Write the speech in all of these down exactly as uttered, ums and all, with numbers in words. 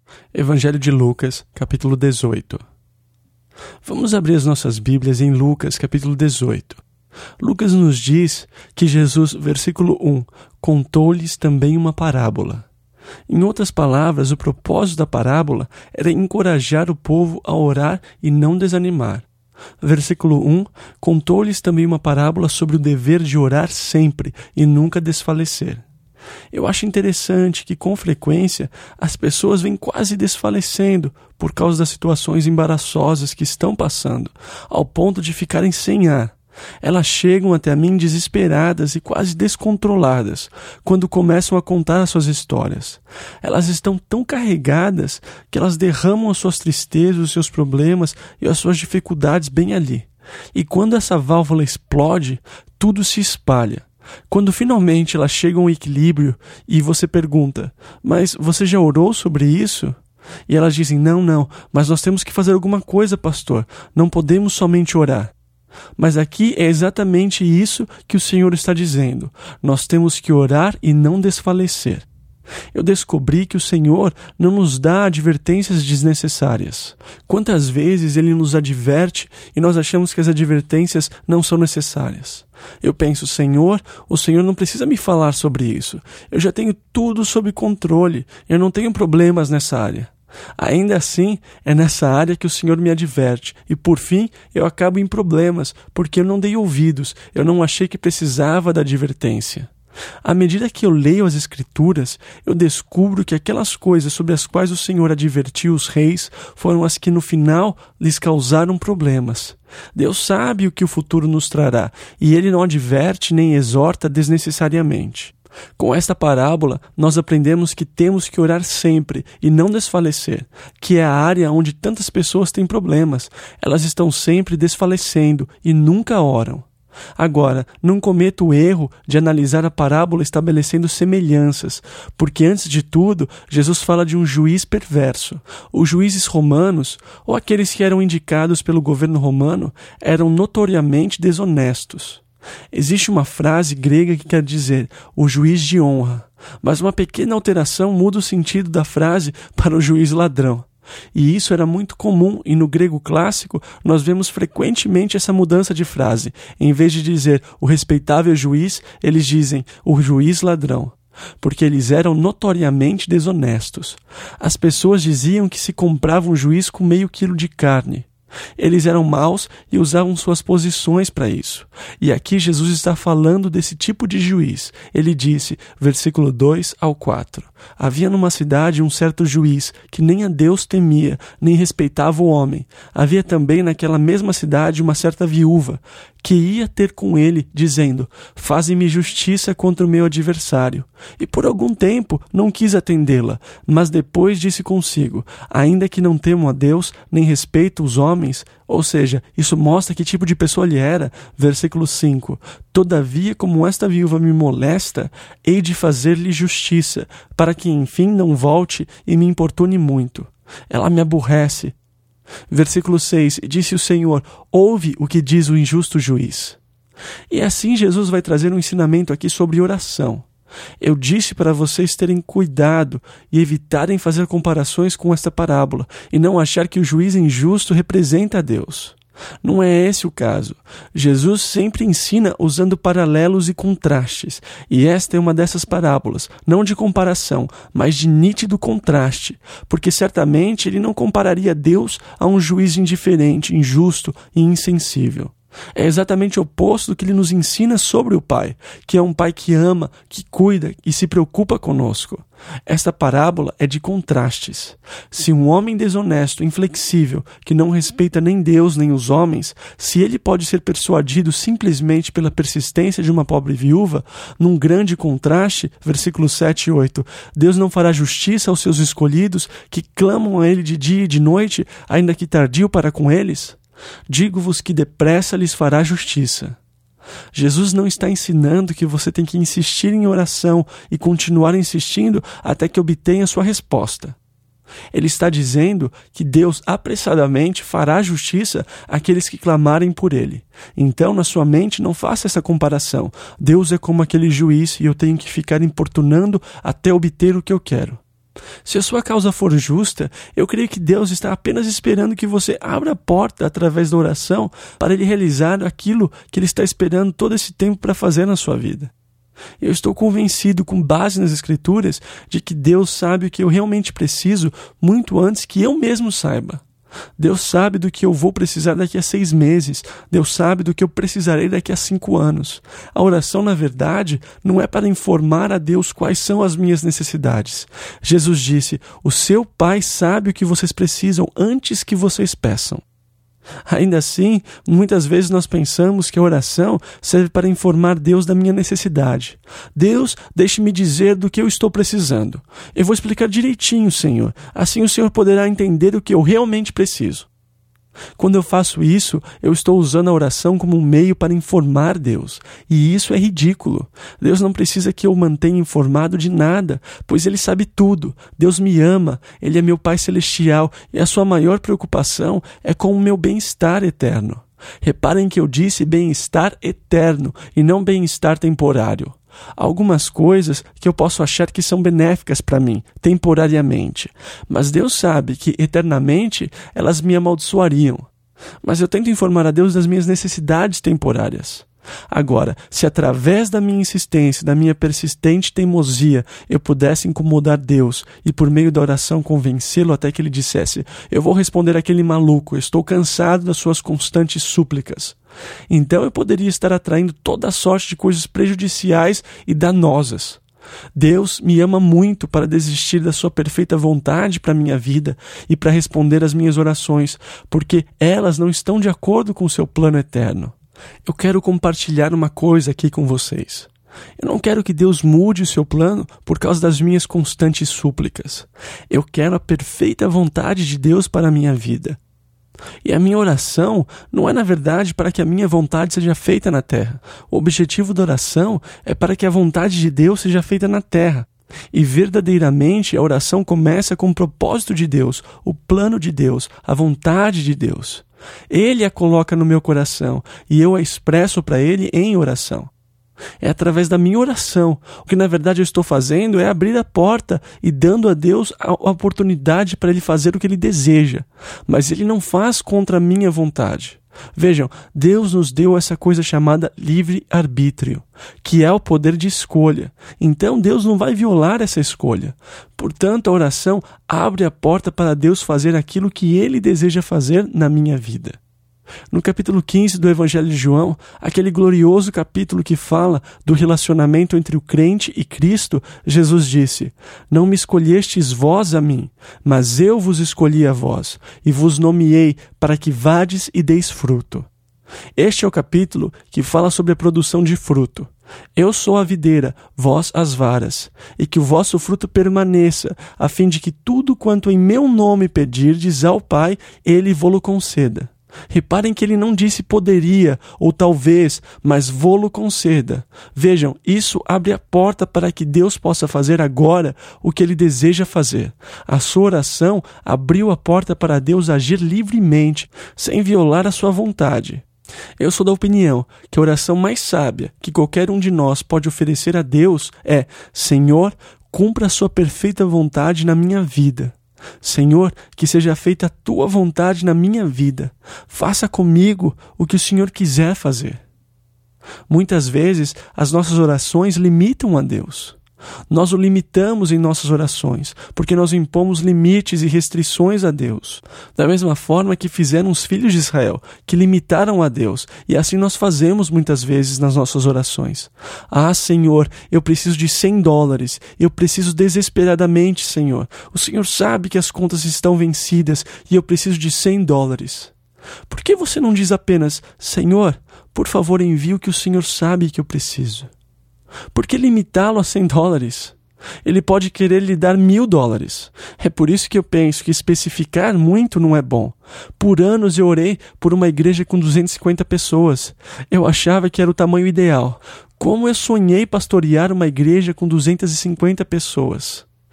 Evangelho de Lucas, capítulo dezoito. Vamos abrir as nossas Bíblias em Lucas, capítulo dezoito. Lucas nos diz que Jesus, versículo um, contou-lhes também uma parábola. Em outras palavras, o propósito da parábola era encorajar o povo a orar e não desanimar. Versículo um, contou-lhes também uma parábola sobre o dever de orar sempre e nunca desfalecer. Eu acho interessante que, com frequência, as pessoas vêm quase desfalecendo por causa das situações embaraçosas que estão passando, ao ponto de ficarem sem ar. Elas chegam até mim desesperadas e quase descontroladas quando começam a contar as suas histórias. Elas estão tão carregadas que elas derramam as suas tristezas, os seus problemas e as suas dificuldades bem ali. E quando essa válvula explode, tudo se espalha. Quando finalmente elas chegam ao equilíbrio e você pergunta, mas você já orou sobre isso? E elas dizem, não, não, mas nós temos que fazer alguma coisa, pastor. Não podemos somente orar. Mas aqui é exatamente isso que o Senhor está dizendo. Nós temos que orar e não desfalecer. Eu descobri que o Senhor não nos dá advertências desnecessárias. Quantas vezes Ele nos adverte e nós achamos que as advertências não são necessárias? Eu penso, Senhor, o Senhor não precisa me falar sobre isso. Eu já tenho tudo sob controle. Eu não tenho problemas nessa área. Ainda assim, é nessa área que o Senhor me adverte e, por fim, eu acabo em problemas porque eu não dei ouvidos, eu não achei que precisava da advertência. À medida que eu leio as Escrituras, eu descubro que aquelas coisas sobre as quais o Senhor advertiu os reis foram as que no final lhes causaram problemas. Deus sabe o que o futuro nos trará e Ele não adverte nem exorta desnecessariamente. Com esta parábola, nós aprendemos que temos que orar sempre e não desfalecer, que é a área onde tantas pessoas têm problemas. Elas estão sempre desfalecendo e nunca oram. Agora, não cometa o erro de analisar a parábola estabelecendo semelhanças, porque antes de tudo, Jesus fala de um juiz perverso. Os juízes romanos, ou aqueles que eram indicados pelo governo romano, eram notoriamente desonestos. Existe uma frase grega que quer dizer o juiz de honra, mas uma pequena alteração muda o sentido da frase para o juiz ladrão. E isso era muito comum, e no grego clássico nós vemos frequentemente essa mudança de frase. Em vez de dizer o respeitável juiz, eles dizem o juiz ladrão, porque eles eram notoriamente desonestos. As pessoas diziam que se comprava um juiz com meio quilo de carne. Eles eram maus e usavam suas posições para isso. E aqui Jesus está falando desse tipo de juiz. Ele disse, versículo dois ao quatro, havia numa cidade um certo juiz que nem a Deus temia, nem respeitava o homem. Havia também naquela mesma cidade uma certa viúva, que ia ter com ele, dizendo, faze-me justiça contra o meu adversário. E por algum tempo não quis atendê-la, mas depois disse consigo, ainda que não temo a Deus, nem respeito os homens, ou seja, isso mostra que tipo de pessoa ele era. Versículo cinco, todavia como esta viúva me molesta, hei de fazer-lhe justiça, para que enfim não volte e me importune muito. Ela me aborrece. Versículo seis, disse o Senhor, ouve o que diz o injusto juiz. E assim Jesus vai trazer um ensinamento aqui sobre oração. Eu disse para vocês terem cuidado e evitarem fazer comparações com esta parábola e não achar que o juiz injusto representa a Deus. Não é esse o caso. Jesus sempre ensina usando paralelos e contrastes, e esta é uma dessas parábolas, não de comparação, mas de nítido contraste, porque certamente ele não compararia Deus a um juiz indiferente, injusto e insensível. É exatamente o oposto do que ele nos ensina sobre o Pai, que é um Pai que ama, que cuida e se preocupa conosco. Esta parábola é de contrastes. Se um homem desonesto, inflexível, que não respeita nem Deus nem os homens, se ele pode ser persuadido simplesmente pela persistência de uma pobre viúva, num grande contraste, versículos sete e oito, Deus não fará justiça aos seus escolhidos, que clamam a ele de dia e de noite, ainda que tardio para com eles? Digo-vos que depressa lhes fará justiça. Jesus não está ensinando que você tem que insistir em oração e continuar insistindo até que obtenha sua resposta. Ele está dizendo que Deus apressadamente fará justiça àqueles que clamarem por ele. Então, na sua mente, não faça essa comparação. Deus é como aquele juiz e eu tenho que ficar importunando até obter o que eu quero. Se a sua causa for justa, eu creio que Deus está apenas esperando que você abra a porta através da oração para Ele realizar aquilo que Ele está esperando todo esse tempo para fazer na sua vida. Eu estou convencido, com base nas Escrituras, de que Deus sabe o que eu realmente preciso muito antes que eu mesmo saiba. Deus sabe do que eu vou precisar daqui a seis meses. Deus sabe do que eu precisarei daqui a cinco anos. A oração, na verdade, não é para informar a Deus quais são as minhas necessidades. Jesus disse: o seu Pai sabe o que vocês precisam antes que vocês peçam. Ainda assim, muitas vezes nós pensamos que a oração serve para informar Deus da minha necessidade. Deus, deixe-me dizer do que eu estou precisando. Eu vou explicar direitinho, Senhor. Assim o Senhor poderá entender o que eu realmente preciso. Quando eu faço isso, eu estou usando a oração como um meio para informar Deus. E isso é ridículo. Deus não precisa que eu mantenha informado de nada, pois Ele sabe tudo. Deus me ama, Ele é meu Pai Celestial e a sua maior preocupação é com o meu bem-estar eterno. Reparem que eu disse bem-estar eterno e não bem-estar temporário. Há algumas coisas que eu posso achar que são benéficas para mim, temporariamente. Mas Deus sabe que, eternamente, elas me amaldiçoariam. Mas eu tento informar a Deus das minhas necessidades temporárias. Agora, se através da minha insistência, da minha persistente teimosia, eu pudesse incomodar Deus e por meio da oração convencê-lo até que ele dissesse: eu vou responder àquele maluco, eu estou cansado das suas constantes súplicas. Então eu poderia estar atraindo toda a sorte de coisas prejudiciais e danosas. Deus me ama muito para desistir da sua perfeita vontade para a minha vida e para responder às minhas orações, porque elas não estão de acordo com o seu plano eterno. Eu quero compartilhar uma coisa aqui com vocês. Eu não quero que Deus mude o seu plano por causa das minhas constantes súplicas. Eu quero a perfeita vontade de Deus para a minha vida. E a minha oração não é, na verdade, para que a minha vontade seja feita na terra. O objetivo da oração é para que a vontade de Deus seja feita na terra. E verdadeiramente a oração começa com o propósito de Deus, o plano de Deus, a vontade de Deus. Ele a coloca no meu coração e eu a expresso para Ele em oração. É através da minha oração. O que na verdade eu estou fazendo é abrir a porta e dando a Deus a oportunidade para Ele fazer o que Ele deseja. Mas Ele não faz contra a minha vontade. Vejam, Deus nos deu essa coisa chamada livre-arbítrio, que é o poder de escolha. Então Deus não vai violar essa escolha. Portanto, a oração abre a porta para Deus fazer aquilo que Ele deseja fazer na minha vida. No capítulo quinze do Evangelho de João, aquele glorioso capítulo que fala do relacionamento entre o crente e Cristo, Jesus disse: não me escolhestes vós a mim, mas eu vos escolhi a vós, e vos nomeei para que vades e deis fruto. Este é o capítulo que fala sobre a produção de fruto. Eu sou a videira, vós as varas, e que o vosso fruto permaneça, a fim de que tudo quanto em meu nome pedirdes ao Pai, Ele vô-lo conceda. Reparem que ele não disse poderia ou talvez, mas vô-lo conceda. Vejam, isso abre a porta para que Deus possa fazer agora o que Ele deseja fazer. A sua oração abriu a porta para Deus agir livremente, sem violar a sua vontade. Eu sou da opinião que a oração mais sábia que qualquer um de nós pode oferecer a Deus é: Senhor, cumpra a sua perfeita vontade na minha vida. Senhor, que seja feita a tua vontade na minha vida. Faça comigo o que o Senhor quiser fazer. Muitas vezes, as nossas orações limitam a Deus. Nós o limitamos em nossas orações, porque nós impomos limites e restrições a Deus. Da mesma forma que fizeram os filhos de Israel, que limitaram a Deus, e assim nós fazemos muitas vezes nas nossas orações. Ah, Senhor, eu preciso de cem dólares, eu preciso desesperadamente, Senhor. O Senhor sabe que as contas estão vencidas e eu preciso de cem dólares. Por que você não diz apenas: Senhor, por favor, envie o que o Senhor sabe que eu preciso? Por que limitá-lo a cem dólares? Ele pode querer lhe dar mil dólares. É por isso que eu penso que especificar muito não é bom. Por anos eu orei por uma igreja com duzentas e cinquenta pessoas. Eu achava que era o tamanho ideal. Como eu sonhei pastorear uma igreja com duzentas e cinquenta pessoas.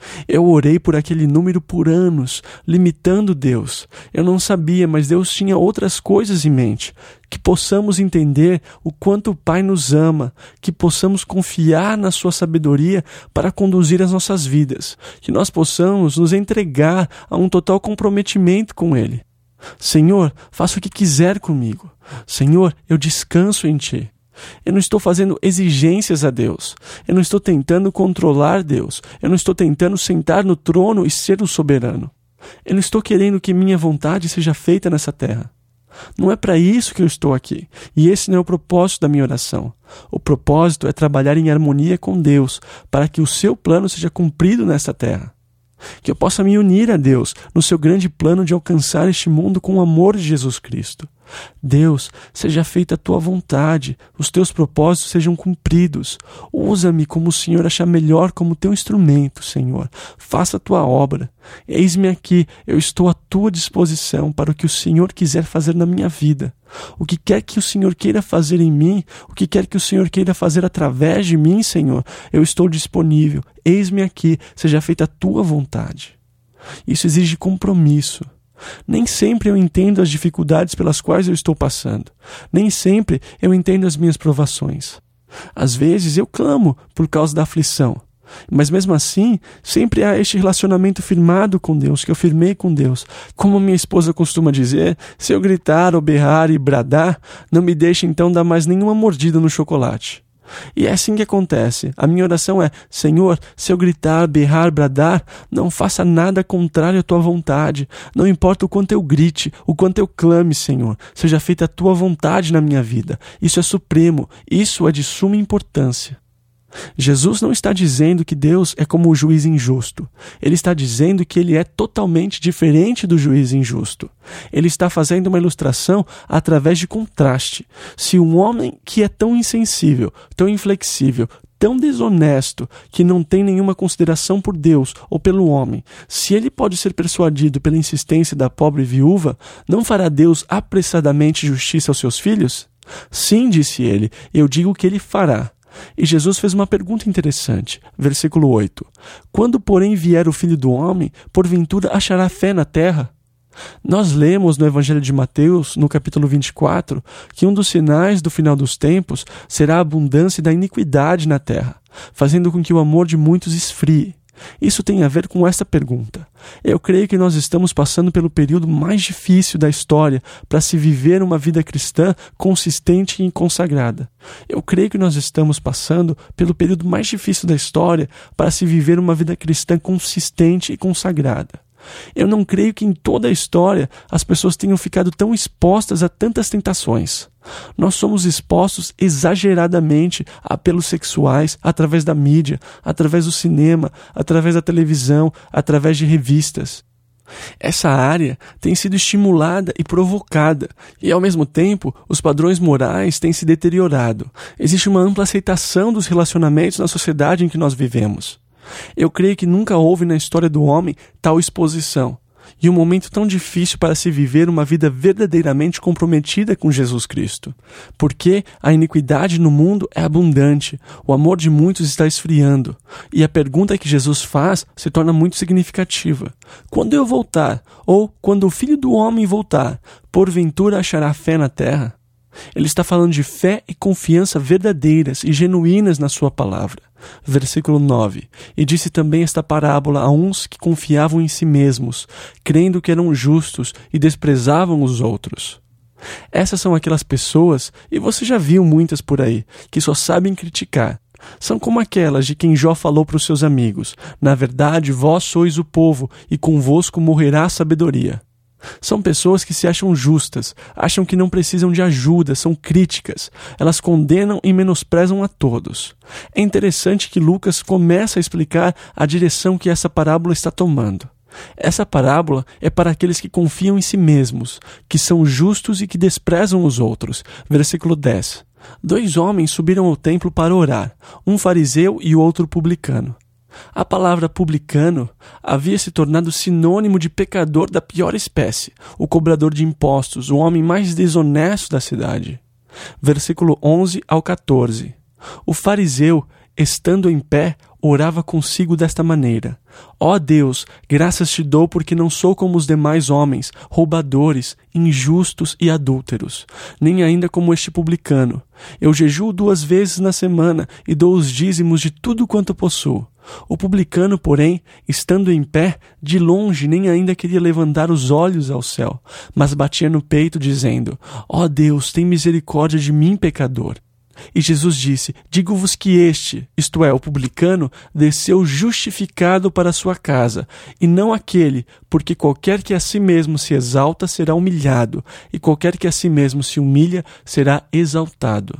Eu orei por aquele número por anos, limitando Deus. Eu não sabia, mas Deus tinha outras coisas em mente. Que possamos entender o quanto o Pai nos ama, que possamos confiar na sua sabedoria para conduzir as nossas vidas, que nós possamos nos entregar a um total comprometimento com Ele. Senhor, faça o que quiser comigo. Senhor, eu descanso em Ti. Eu não estou fazendo exigências a Deus. Eu não estou tentando controlar Deus. Eu não estou tentando sentar no trono e ser o soberano. Eu não estou querendo que minha vontade seja feita nessa terra. Não é para isso que eu estou aqui. E esse não é o propósito da minha oração. O propósito é trabalhar em harmonia com Deus, para que o seu plano seja cumprido nesta terra. Que eu possa me unir a Deus no seu grande plano de alcançar este mundo com o amor de Jesus Cristo. Deus, seja feita a tua vontade, os teus propósitos sejam cumpridos. Usa-me como o Senhor achar melhor como teu instrumento, Senhor. Faça a tua obra. Eis-me aqui, eu estou à tua disposição para o que o Senhor quiser fazer na minha vida. O que quer que o Senhor queira fazer em mim, o que quer que o Senhor queira fazer através de mim, Senhor, eu estou disponível. Eis-me aqui, seja feita a tua vontade. Isso exige compromisso. Nem sempre eu entendo as dificuldades pelas quais eu estou passando. Nem sempre eu entendo as minhas provações. Às vezes eu clamo por causa da aflição. Mas mesmo assim, sempre há este relacionamento firmado com Deus, que eu firmei com Deus. Como minha esposa costuma dizer, se eu gritar ou berrar e bradar, não me deixe então dar mais nenhuma mordida no chocolate. E é assim que acontece. A minha oração é: Senhor, se eu gritar, berrar, bradar, não faça nada contrário à tua vontade. Não importa o quanto eu grite, o quanto eu clame, Senhor, seja feita a tua vontade na minha vida. Isso é supremo, isso é de suma importância. Jesus não está dizendo que Deus é como o juiz injusto. Ele está dizendo que ele é totalmente diferente do juiz injusto. Ele está fazendo uma ilustração através de contraste. Se um homem que é tão insensível, tão inflexível, tão desonesto, que não tem nenhuma consideração por Deus ou pelo homem, se ele pode ser persuadido pela insistência da pobre viúva, não fará Deus apressadamente justiça aos seus filhos? Sim, disse ele, eu digo que ele fará. E Jesus fez uma pergunta interessante, versículo oito. Quando, porém, vier o Filho do Homem, porventura achará fé na terra? Nós lemos no Evangelho de Mateus, no capítulo vinte e quatro, que um dos sinais do final dos tempos será a abundância da iniquidade na terra, fazendo com que o amor de muitos esfrie. Isso tem a ver com esta pergunta. Eu creio que nós estamos passando pelo período mais difícil da história para se viver uma vida cristã consistente e consagrada. Eu creio que nós estamos passando pelo período mais difícil da história para se viver uma vida cristã consistente e consagrada. Eu não creio que em toda a história as pessoas tenham ficado tão expostas a tantas tentações. Nós somos expostos exageradamente a apelos sexuais através da mídia, através do cinema, através da televisão, através de revistas. Essa área tem sido estimulada e provocada, e ao mesmo tempo os padrões morais têm se deteriorado. Existe uma ampla aceitação dos relacionamentos na sociedade em que nós vivemos. Eu creio que nunca houve na história do homem tal exposição, e um momento tão difícil para se viver uma vida verdadeiramente comprometida com Jesus Cristo. Porque a iniquidade no mundo é abundante, o amor de muitos está esfriando, e a pergunta que Jesus faz se torna muito significativa. Quando eu voltar, ou quando o Filho do Homem voltar, porventura achará fé na terra? Ele está falando de fé e confiança verdadeiras e genuínas na sua palavra. Versículo nove. E disse também esta parábola a uns que confiavam em si mesmos, crendo que eram justos e desprezavam os outros. Essas são aquelas pessoas, e você já viu muitas por aí, que só sabem criticar. São como aquelas de quem Jó falou para os seus amigos: na verdade, vós sois o povo, e convosco morrerá a sabedoria. São pessoas que se acham justas, acham que não precisam de ajuda, são críticas. Elas condenam e menosprezam a todos. É interessante que Lucas começa a explicar a direção que essa parábola está tomando. Essa parábola é para aqueles que confiam em si mesmos, que são justos e que desprezam os outros. Versículo dez. Dois homens subiram ao templo para orar, um fariseu e o outro publicano. A palavra publicano havia se tornado sinônimo de pecador da pior espécie, o cobrador de impostos, o homem mais desonesto da cidade. Versículo onze ao quatorze. O fariseu, estando em pé, orava consigo desta maneira: Ó Deus, graças te dou porque não sou como os demais homens, roubadores, injustos e adúlteros, nem ainda como este publicano. Eu jejuo duas vezes na semana e dou os dízimos de tudo quanto possuo. O publicano, porém, estando em pé, de longe nem ainda queria levantar os olhos ao céu, mas batia no peito, dizendo: Ó Deus, tem misericórdia de mim, pecador. E Jesus disse: Digo-vos que este, isto é, o publicano, desceu justificado para a sua casa, e não aquele, porque qualquer que a si mesmo se exalta será humilhado, e qualquer que a si mesmo se humilha será exaltado.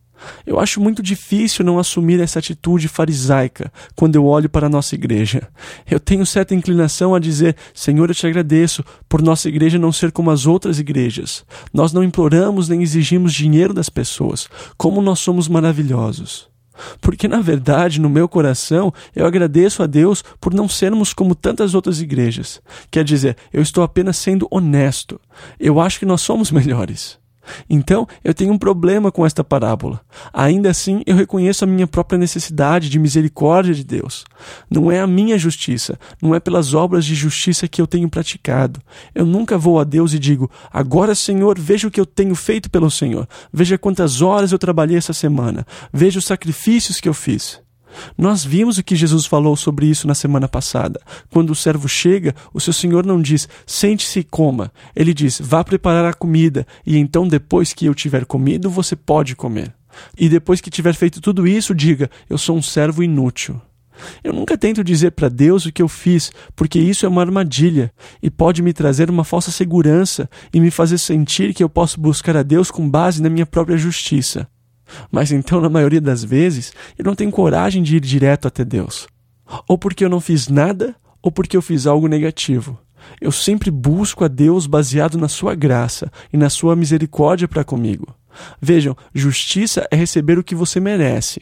Eu acho muito difícil não assumir essa atitude farisaica quando eu olho para a nossa igreja. Eu tenho certa inclinação a dizer: Senhor, eu te agradeço por nossa igreja não ser como as outras igrejas. Nós não imploramos nem exigimos dinheiro das pessoas. Como nós somos maravilhosos. Porque, na verdade, no meu coração, eu agradeço a Deus por não sermos como tantas outras igrejas. Quer dizer, eu estou apenas sendo honesto. Eu acho que nós somos melhores. Então, eu tenho um problema com esta parábola. Ainda assim, eu reconheço a minha própria necessidade de misericórdia de Deus. Não é a minha justiça, não é pelas obras de justiça que eu tenho praticado. Eu nunca vou a Deus e digo: agora, Senhor, veja o que eu tenho feito pelo Senhor. Veja quantas horas eu trabalhei essa semana. Veja os sacrifícios que eu fiz. Nós vimos o que Jesus falou sobre isso na semana passada. Quando o servo chega, o seu senhor não diz: sente-se e coma. Ele diz: vá preparar a comida, e então depois que eu tiver comido, você pode comer. E depois que tiver feito tudo isso, diga: eu sou um servo inútil. Eu nunca tento dizer para Deus o que eu fiz, porque isso é uma armadilha e pode me trazer uma falsa segurança e me fazer sentir que eu posso buscar a Deus com base na minha própria justiça. Mas então, na maioria das vezes, eu não tenho coragem de ir direto até Deus. Ou porque eu não fiz nada, ou porque eu fiz algo negativo. Eu sempre busco a Deus baseado na sua graça e na sua misericórdia para comigo. Vejam, justiça é receber o que você merece.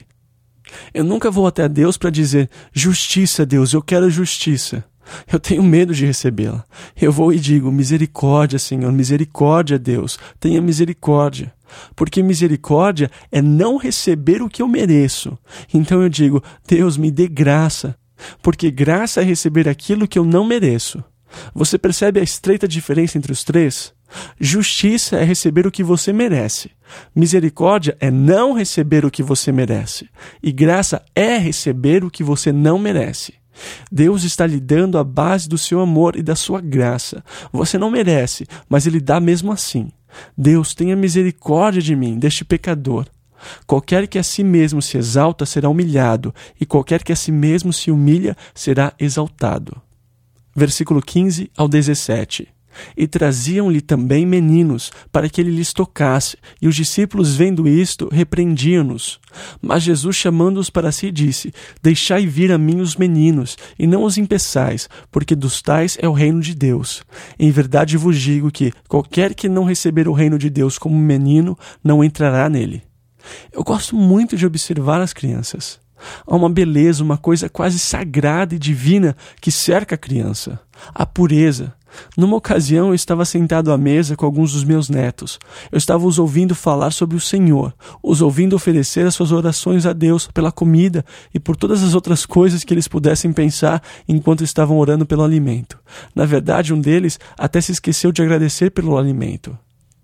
Eu nunca vou até Deus para dizer: justiça, Deus, eu quero justiça. Eu tenho medo de recebê-la. Eu vou e digo: misericórdia, Senhor, misericórdia, Deus, tenha misericórdia. Porque misericórdia é não receber o que eu mereço. Então eu digo: Deus, me dê graça. Porque graça é receber aquilo que eu não mereço. Você percebe a estreita diferença entre os três? Justiça é receber o que você merece. Misericórdia é não receber o que você merece. E graça é receber o que você não merece. Deus está lhe dando a base do seu amor e da sua graça. Você não merece, mas Ele dá mesmo assim. Deus, tenha misericórdia de mim, deste pecador. Qualquer que a si mesmo se exalta será humilhado, e qualquer que a si mesmo se humilha será exaltado. Versículo quinze ao dezessete. E traziam-lhe também meninos, para que ele lhes tocasse, e os discípulos, vendo isto, repreendiam-nos. Mas Jesus, chamando-os para si, disse: Deixai vir a mim os meninos, e não os impeçais, porque dos tais é o reino de Deus. Em verdade vos digo que qualquer que não receber o reino de Deus como menino, não entrará nele. Eu gosto muito de observar as crianças. Há uma beleza, uma coisa quase sagrada e divina que cerca a criança. A pureza. Numa ocasião, eu estava sentado à mesa com alguns dos meus netos. Eu estava os ouvindo falar sobre o Senhor, os ouvindo oferecer as suas orações a Deus pela comida e por todas as outras coisas que eles pudessem pensar enquanto estavam orando pelo alimento. Na verdade, um deles até se esqueceu de agradecer pelo alimento.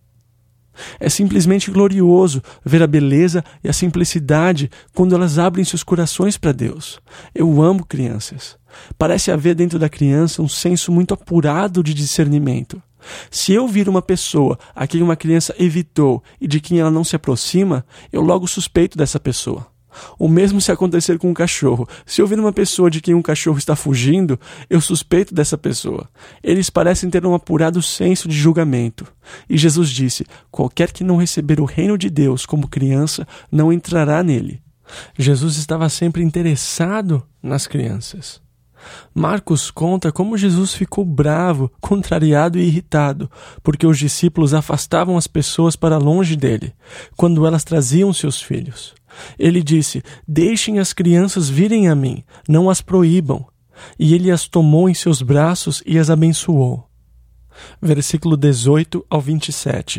É simplesmente glorioso ver a beleza e a simplicidade quando elas abrem seus corações para Deus. Eu amo crianças. Parece haver dentro da criança um senso muito apurado de discernimento. Se eu vir uma pessoa a quem uma criança evitou e de quem ela não se aproxima, eu logo suspeito dessa pessoa. O mesmo se acontecer com um cachorro. Se eu ver uma pessoa de quem um cachorro está fugindo, eu suspeito dessa pessoa. Eles parecem ter um apurado senso de julgamento. E Jesus disse: qualquer que não receber o reino de Deus como criança, não entrará nele. Jesus estava sempre interessado nas crianças. Marcos conta como Jesus ficou bravo, contrariado e irritado, porque os discípulos afastavam as pessoas para longe dele, quando elas traziam seus filhos. Ele disse: deixem as crianças virem a mim, não as proíbam. E ele as tomou em seus braços e as abençoou. Versículo dezoito ao vinte e sete.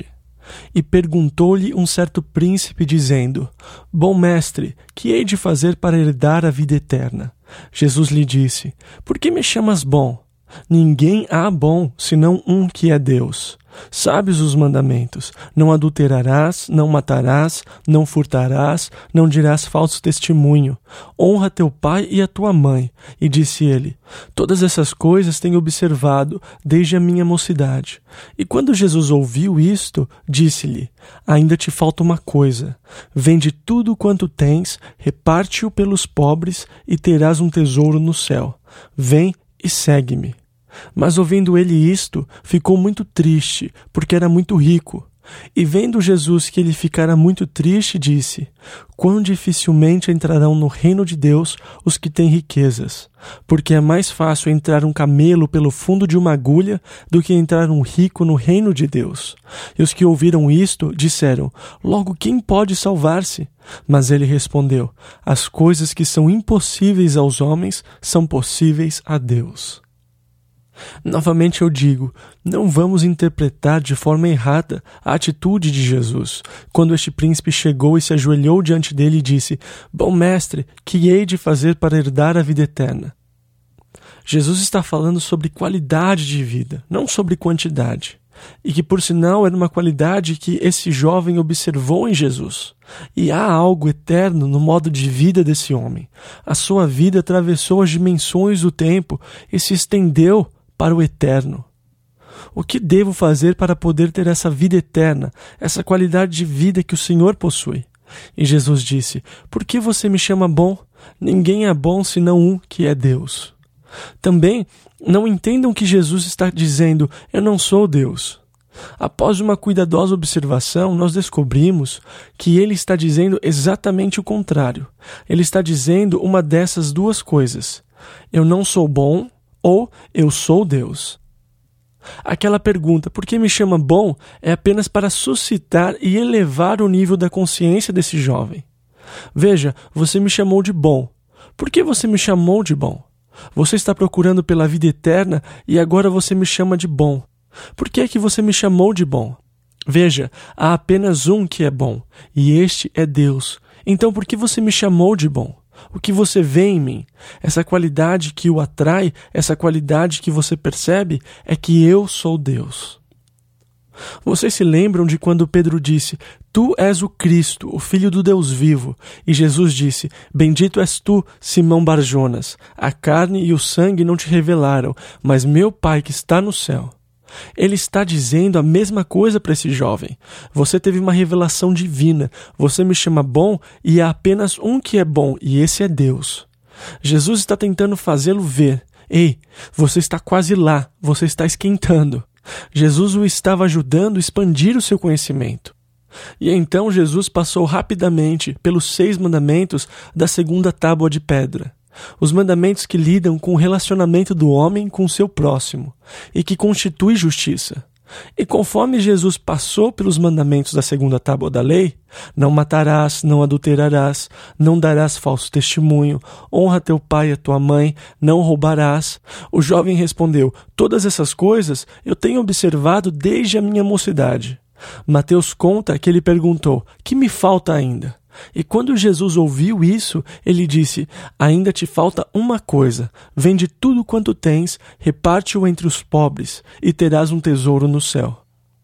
E perguntou-lhe um certo príncipe, dizendo: Bom mestre, que hei de fazer para herdar a vida eterna? Jesus lhe disse: Por que me chamas bom? Ninguém há bom, senão um que é Deus. Sabes os mandamentos: não adulterarás, não matarás, não furtarás, não dirás falso testemunho, honra teu pai e a tua mãe. E disse ele: Todas essas coisas tenho observado desde a minha mocidade. E quando Jesus ouviu isto, disse-lhe: Ainda te falta uma coisa. Vende tudo quanto tens, reparte-o pelos pobres e terás um tesouro no céu. Vem e segue-me. Mas ouvindo ele isto, ficou muito triste, porque era muito rico. E vendo Jesus que ele ficara muito triste, disse: Quão dificilmente entrarão no reino de Deus os que têm riquezas, porque é mais fácil entrar um camelo pelo fundo de uma agulha do que entrar um rico no reino de Deus. E os que ouviram isto disseram: Logo quem pode salvar-se? Mas ele respondeu: As coisas que são impossíveis aos homens são possíveis a Deus. Novamente eu digo, não vamos interpretar de forma errada a atitude de Jesus, quando este príncipe chegou e se ajoelhou diante dele e disse: Bom mestre, que hei de fazer para herdar a vida eterna? Jesus está falando sobre qualidade de vida, não sobre quantidade. E que, por sinal, era uma qualidade que esse jovem observou em Jesus. E há algo eterno no modo de vida desse homem. A sua vida atravessou as dimensões do tempo e se estendeu para o eterno. O que devo fazer para poder ter essa vida eterna, essa qualidade de vida que o Senhor possui? E Jesus disse: Por que você me chama bom? Ninguém é bom senão um que é Deus. Também não entendam que Jesus está dizendo: Eu não sou Deus. Após uma cuidadosa observação, nós descobrimos que ele está dizendo exatamente o contrário. Ele está dizendo uma dessas duas coisas: Eu não sou bom, ou eu sou Deus. Aquela pergunta, por que me chama bom, é apenas para suscitar e elevar o nível da consciência desse jovem. Veja, você me chamou de bom. Por que você me chamou de bom? Você está procurando pela vida eterna e agora você me chama de bom. Por que é que você me chamou de bom? Veja, há apenas um que é bom, e este é Deus. Então por que você me chamou de bom? O que você vê em mim, essa qualidade que o atrai, essa qualidade que você percebe, é que eu sou Deus. Vocês se lembram de quando Pedro disse: Tu és o Cristo, o Filho do Deus vivo. E Jesus disse: Bendito és tu, Simão Barjonas. A carne e o sangue não te revelaram, mas meu Pai que está no céu. Ele está dizendo a mesma coisa para esse jovem. Você teve uma revelação divina. Você me chama bom e há apenas um que é bom, e esse é Deus. Jesus está tentando fazê-lo ver. Ei, você está quase lá. Você está esquentando. Jesus o estava ajudando a expandir o seu conhecimento. E então Jesus passou rapidamente pelos seis mandamentos da segunda tábua de pedra. Os mandamentos que lidam com o relacionamento do homem com o seu próximo e que constitui justiça. E conforme Jesus passou pelos mandamentos da segunda tábua da lei, não matarás, não adulterarás, não darás falso testemunho, honra teu pai e a tua mãe, não roubarás, o jovem respondeu: todas essas coisas eu tenho observado desde a minha mocidade. Mateus conta que ele perguntou: que me falta ainda? E quando Jesus ouviu isso, ele disse: ainda te falta uma coisa, vende tudo quanto tens, reparte-o entre os pobres, e terás um tesouro no céu.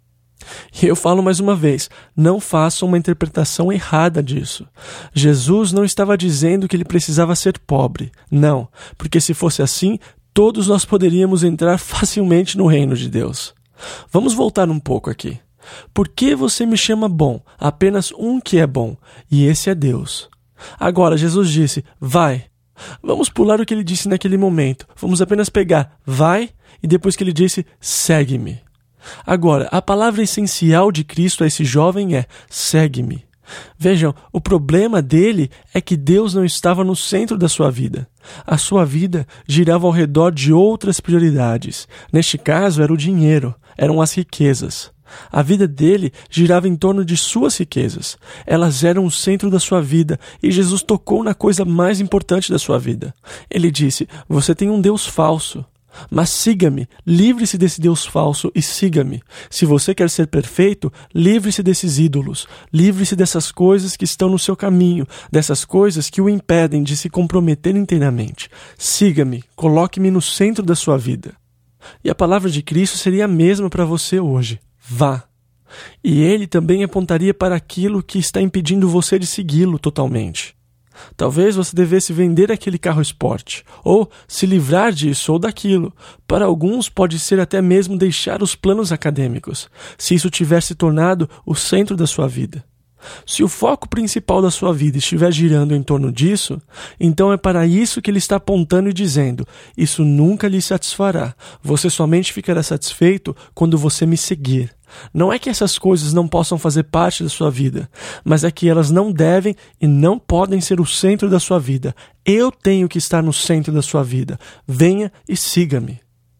E eu falo mais uma vez, não façam uma interpretação errada disso. Jesus não estava dizendo que ele precisava ser pobre, não, porque se fosse assim, todos nós poderíamos entrar facilmente no reino de Deus. Vamos voltar um pouco aqui. Por que você me chama bom? Apenas um que é bom, e esse é Deus. Agora, Jesus disse: vai. Vamos pular o que ele disse naquele momento. Vamos apenas pegar vai, e depois que ele disse: segue-me. Agora, a palavra essencial de Cristo a esse jovem é: segue-me. Vejam, o problema dele é que Deus não estava no centro da sua vida. A sua vida girava ao redor de outras prioridades. Neste caso, era o dinheiro, eram as riquezas. A vida dele girava em torno de suas riquezas. Elas eram o centro da sua vida e Jesus tocou na coisa mais importante da sua vida. Ele disse: você tem um Deus falso. Mas siga-me, livre-se desse Deus falso e siga-me. Se você quer ser perfeito, livre-se desses ídolos, livre-se dessas coisas que estão no seu caminho, dessas coisas que o impedem de se comprometer inteiramente. Siga-me, coloque-me no centro da sua vida. E a palavra de Cristo seria a mesma para você hoje. Vá. E ele também apontaria para aquilo que está impedindo você de segui-lo totalmente. Talvez você devesse vender aquele carro esporte, ou se livrar disso ou daquilo. Para alguns pode ser até mesmo deixar os planos acadêmicos, se isso tiver se tornado o centro da sua vida. Se o foco principal da sua vida estiver girando em torno disso, então é para isso que ele está apontando e dizendo: isso nunca lhe satisfará, você somente ficará satisfeito quando você me seguir. Não é que essas coisas não possam fazer parte da sua vida, mas é que elas não devem e não podem ser o centro da sua vida. Eu tenho que estar no centro da sua vida. Venha e siga-me.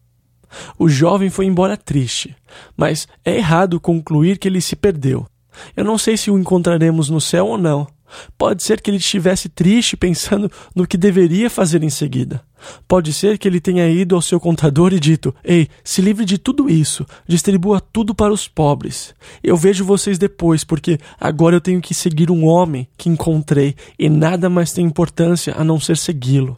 O jovem foi embora triste, mas é errado concluir que ele se perdeu. Eu não sei se o encontraremos no céu ou não. Pode ser que ele estivesse triste pensando no que deveria fazer em seguida. Pode ser que ele tenha ido ao seu contador e dito: ei, se livre de tudo isso, distribua tudo para os pobres. Eu vejo vocês depois, porque agora eu tenho que seguir um homem que encontrei e nada mais tem importância a não ser segui-lo.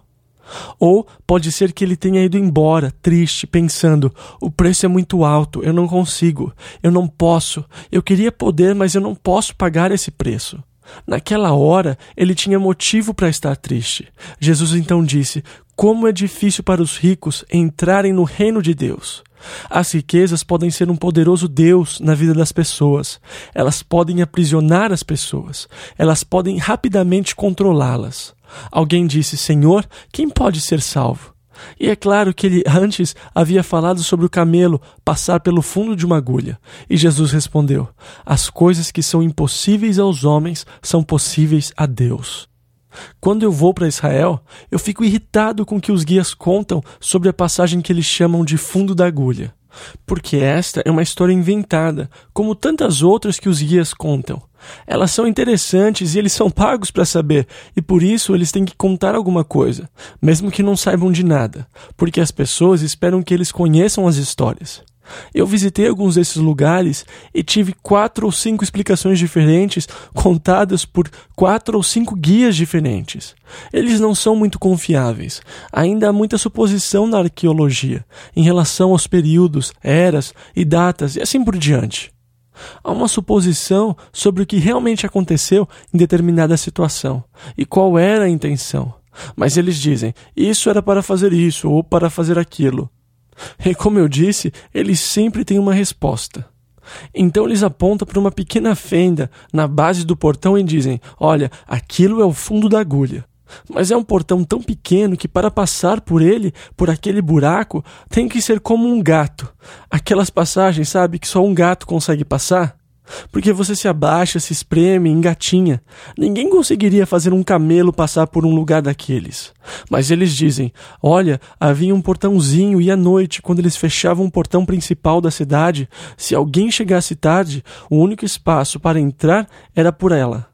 Ou pode ser que ele tenha ido embora, triste, pensando: o preço é muito alto, eu não consigo, eu não posso, eu queria poder, mas eu não posso pagar esse preço. Naquela hora, ele tinha motivo para estar triste. Jesus então disse: como é difícil para os ricos entrarem no reino de Deus. As riquezas podem ser um poderoso Deus na vida das pessoas. Elas podem aprisionar as pessoas. Elas podem rapidamente controlá-las. Alguém disse: Senhor, quem pode ser salvo? E é claro que ele antes havia falado sobre o camelo passar pelo fundo de uma agulha. E Jesus respondeu: as coisas que são impossíveis aos homens são possíveis a Deus. Quando eu vou para Israel, eu fico irritado com o que os guias contam sobre a passagem que eles chamam de fundo da agulha. Porque esta é uma história inventada, como tantas outras que os guias contam. Elas são interessantes e eles são pagos para saber, e por isso eles têm que contar alguma coisa, mesmo que não saibam de nada, porque as pessoas esperam que eles conheçam as histórias. Eu visitei alguns desses lugares e tive quatro ou cinco explicações diferentes contadas por quatro ou cinco guias diferentes. Eles não são muito confiáveis. Ainda há muita suposição na arqueologia em relação aos períodos, eras e datas e assim por diante. Há uma suposição sobre o que realmente aconteceu em determinada situação e qual era a intenção. Mas eles dizem: isso era para fazer isso ou para fazer aquilo. E como eu disse, eles sempre têm uma resposta. Então eles apontam para uma pequena fenda na base do portão e dizem: olha, aquilo é o fundo da agulha. Mas é um portão tão pequeno que para passar por ele, por aquele buraco, tem que ser como um gato. Aquelas passagens, sabe, que só um gato consegue passar? Porque você se abaixa, se espreme, engatinha. Ninguém conseguiria fazer um camelo passar por um lugar daqueles. Mas eles dizem: olha, havia um portãozinho e à noite, quando eles fechavam o portão principal da cidade, se alguém chegasse tarde, o único espaço para entrar era por ela.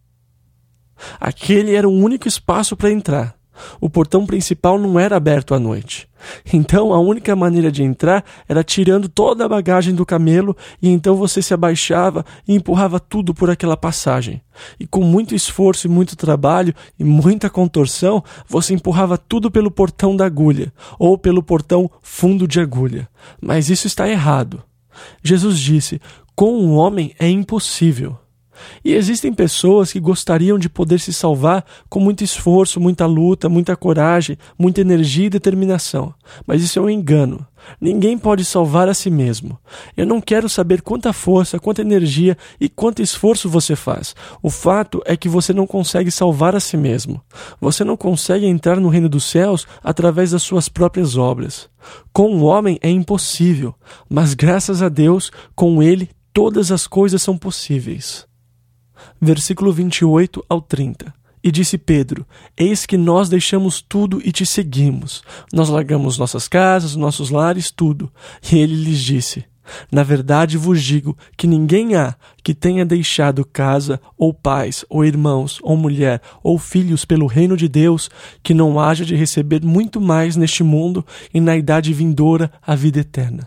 Aquele era o único espaço para entrar. O portão principal não era aberto à noite. Então a única maneira de entrar era tirando toda a bagagem do camelo, e então você se abaixava e empurrava tudo por aquela passagem. E com muito esforço e muito trabalho e muita contorção, você empurrava tudo pelo portão da agulha, ou pelo portão fundo de agulha. Mas isso está errado. Jesus disse: com um homem é impossível. E existem pessoas que gostariam de poder se salvar com muito esforço, muita luta, muita coragem, muita energia e determinação. Mas isso é um engano. Ninguém pode salvar a si mesmo. Eu não quero saber quanta força, quanta energia e quanto esforço você faz. O fato é que você não consegue salvar a si mesmo. Você não consegue entrar no reino dos céus através das suas próprias obras. Com o homem é impossível, mas graças a Deus, com ele todas as coisas são possíveis. Versículo vinte e oito ao trinta. E disse Pedro: eis que nós deixamos tudo e te seguimos. Nós largamos nossas casas, nossos lares, tudo. E ele lhes disse: Na verdade vos digo que ninguém há que tenha deixado casa, ou pais, ou irmãos, ou mulher, ou filhos pelo reino de Deus, que não haja de receber muito mais neste mundo e na idade vindoura a vida eterna.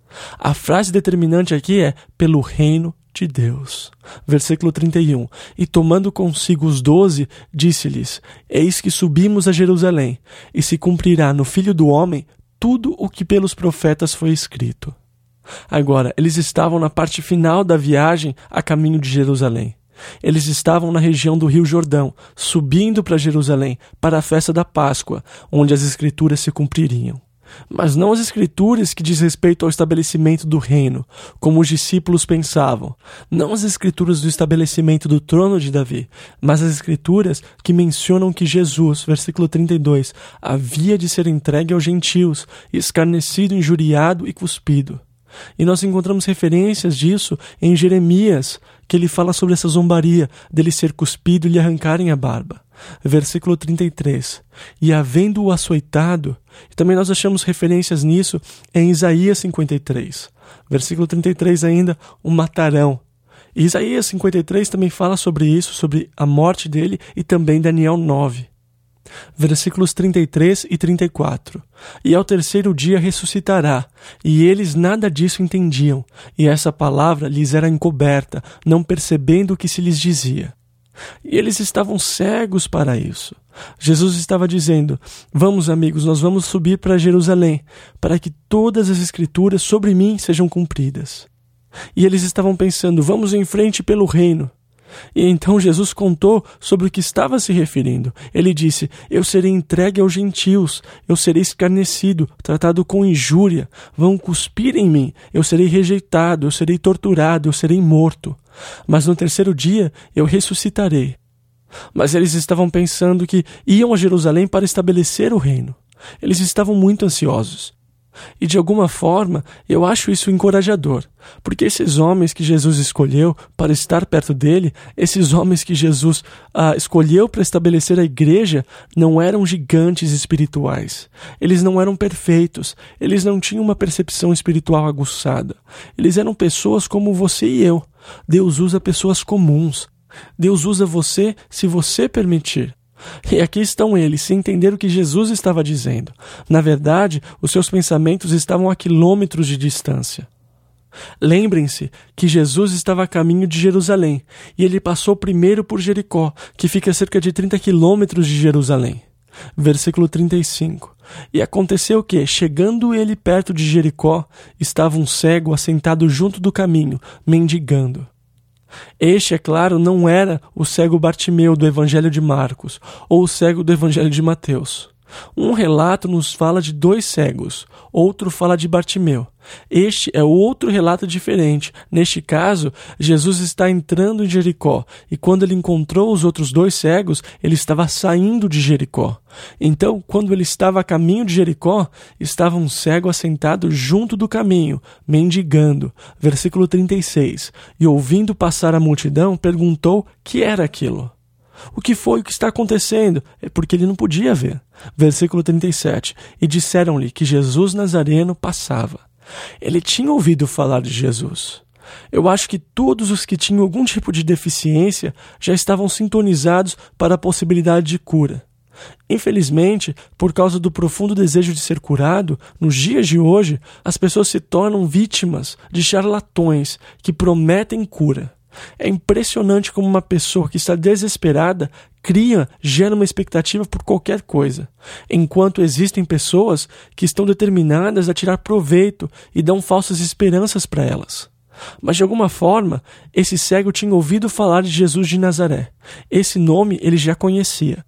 A frase determinante aqui é pelo reino de Deus. Versículo trinta e um. E tomando consigo os doze, disse-lhes: Eis que subimos a Jerusalém, e se cumprirá no Filho do Homem tudo o que pelos profetas foi escrito. Agora, eles estavam na parte final da viagem a caminho de Jerusalém. Eles estavam na região do Rio Jordão, subindo para Jerusalém, para a festa da Páscoa, onde as Escrituras se cumpririam. Mas não as Escrituras que diz respeito ao estabelecimento do reino, como os discípulos pensavam. Não as Escrituras do estabelecimento do trono de Davi, mas as Escrituras que mencionam que Jesus, versículo trinta e dois, havia de ser entregue aos gentios, escarnecido, injuriado e cuspido. E nós encontramos referências disso em Jeremias, que ele fala sobre essa zombaria dele ser cuspido e lhe arrancarem a barba. Versículo trinta e três. E havendo-o açoitado, e também nós achamos referências nisso em Isaías cinquenta e três. Versículo trinta e três ainda, o matarão. E Isaías cinquenta e três também fala sobre isso, sobre a morte dele, e também Daniel nove. Versículos trinta e três e trinta e quatro. E ao terceiro dia ressuscitará, e eles nada disso entendiam, e essa palavra lhes era encoberta, não percebendo o que se lhes dizia. E eles estavam cegos para isso. Jesus estava dizendo: vamos, amigos, nós vamos subir para Jerusalém, para que todas as Escrituras sobre mim sejam cumpridas. E eles estavam pensando: vamos em frente pelo reino. E então Jesus contou sobre o que estava se referindo. Ele disse: eu serei entregue aos gentios, eu serei escarnecido, tratado com injúria, vão cuspir em mim, eu serei rejeitado, eu serei torturado, eu serei morto. Mas no terceiro dia eu ressuscitarei. Mas eles estavam pensando que iam a Jerusalém para estabelecer o reino. Eles estavam muito ansiosos. E de alguma forma, eu acho isso encorajador, porque esses homens que Jesus escolheu para estar perto dele, esses homens que Jesus ah, escolheu para estabelecer a igreja, não eram gigantes espirituais. Eles não eram perfeitos, eles não tinham uma percepção espiritual aguçada. Eles eram pessoas como você e eu. Deus usa pessoas comuns. Deus usa você se você permitir. E aqui estão eles, sem entender o que Jesus estava dizendo. Na verdade, os seus pensamentos estavam a quilômetros de distância. Lembrem-se que Jesus estava a caminho de Jerusalém, e ele passou primeiro por Jericó, que fica a cerca de trinta quilômetros de Jerusalém. Versículo trinta e cinco. E aconteceu que, chegando ele perto de Jericó, estava um cego assentado junto do caminho, mendigando. Este, é claro, não era o cego Bartimeu do Evangelho de Marcos ou o cego do Evangelho de Mateus. Um relato nos fala de dois cegos, outro fala de Bartimeu. Este é outro relato diferente. Neste caso, Jesus está entrando em Jericó, e quando ele encontrou os outros dois cegos, ele estava saindo de Jericó. Então, quando ele estava a caminho de Jericó, estava um cego assentado junto do caminho, mendigando. Versículo trinta e seis. E ouvindo passar a multidão, perguntou que era aquilo. O que foi o que está acontecendo? É porque ele não podia ver. Versículo trinta e sete. E disseram-lhe que Jesus Nazareno passava. Ele tinha ouvido falar de Jesus. Eu acho que todos os que tinham algum tipo de deficiência já estavam sintonizados para a possibilidade de cura. Infelizmente, por causa do profundo desejo de ser curado, nos dias de hoje, as pessoas se tornam vítimas de charlatões que prometem cura. É impressionante como uma pessoa que está desesperada cria, gera uma expectativa por qualquer coisa, enquanto existem pessoas que estão determinadas a tirar proveito e dão falsas esperanças para elas. Mas de alguma forma, esse cego tinha ouvido falar de Jesus de Nazaré. Esse nome ele já conhecia.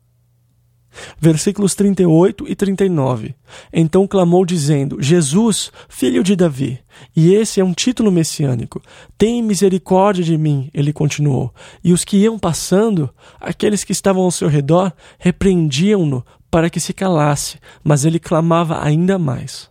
Versículos trinta e oito e trinta e nove. Então clamou dizendo: Jesus, filho de Davi. E esse é um título messiânico. Tem misericórdia de mim, ele continuou. E os que iam passando, aqueles que estavam ao seu redor, repreendiam-no para que se calasse, mas ele clamava ainda mais.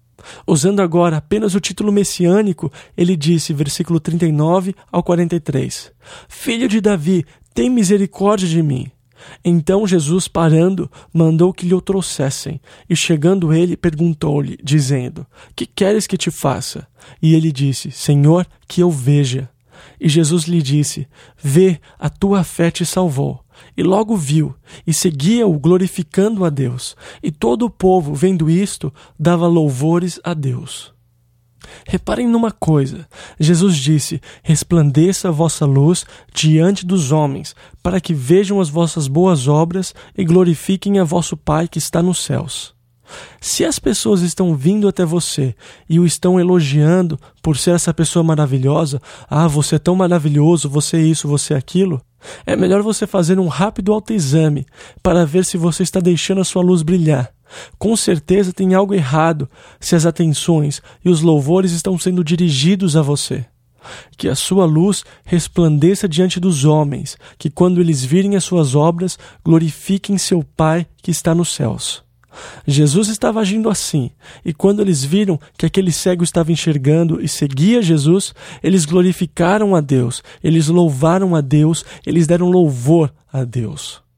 Usando agora apenas o título messiânico, ele disse, versículo trinta e nove ao quarenta e três: Filho de Davi, tem misericórdia de mim. Então Jesus, parando, mandou que lhe o trouxessem, e chegando ele, perguntou-lhe, dizendo: Que queres que te faça? E ele disse: Senhor, que eu veja. E Jesus lhe disse: Vê, a tua fé te salvou. E logo viu, e seguia-o glorificando a Deus. E todo o povo, vendo isto, dava louvores a Deus. Reparem numa coisa, Jesus disse: Resplandeça a vossa luz diante dos homens, para que vejam as vossas boas obras e glorifiquem a vosso Pai que está nos céus. Se as pessoas estão vindo até você e o estão elogiando por ser essa pessoa maravilhosa, ah, você é tão maravilhoso, você é isso, você é aquilo, é melhor você fazer um rápido autoexame para ver se você está deixando a sua luz brilhar. Com certeza tem algo errado se as atenções e os louvores estão sendo dirigidos a você. Que a sua luz resplandeça diante dos homens, que quando eles virem as suas obras, glorifiquem seu Pai que está nos céus. Jesus estava agindo assim, e quando eles viram que aquele cego estava enxergando e seguia Jesus, eles glorificaram a Deus, eles louvaram a Deus, eles deram louvor a Deus.